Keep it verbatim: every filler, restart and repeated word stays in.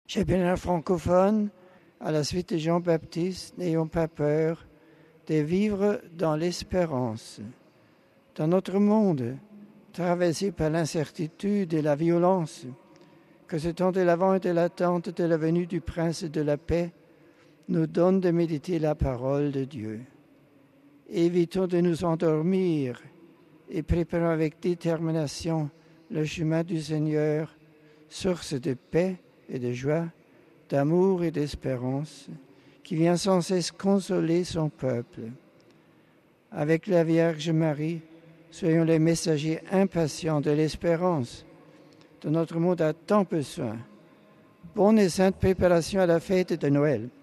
Chers bien francophones, à la suite de Jean-Baptiste, n'ayons pas peur de vivre dans l'espérance. Dans notre monde, traversé par l'incertitude et la violence, que ce temps de l'avant et de l'attente de la venue du Prince de la paix nous donne de méditer la parole de Dieu. Évitons de nous endormir et préparons avec détermination le chemin du Seigneur, source de paix et de joie, d'amour et d'espérance, qui vient sans cesse consoler son peuple. Avec la Vierge Marie, soyons les messagers impatients de l'espérance dont notre monde a tant besoin. Bonne et sainte préparation à la fête de Noël.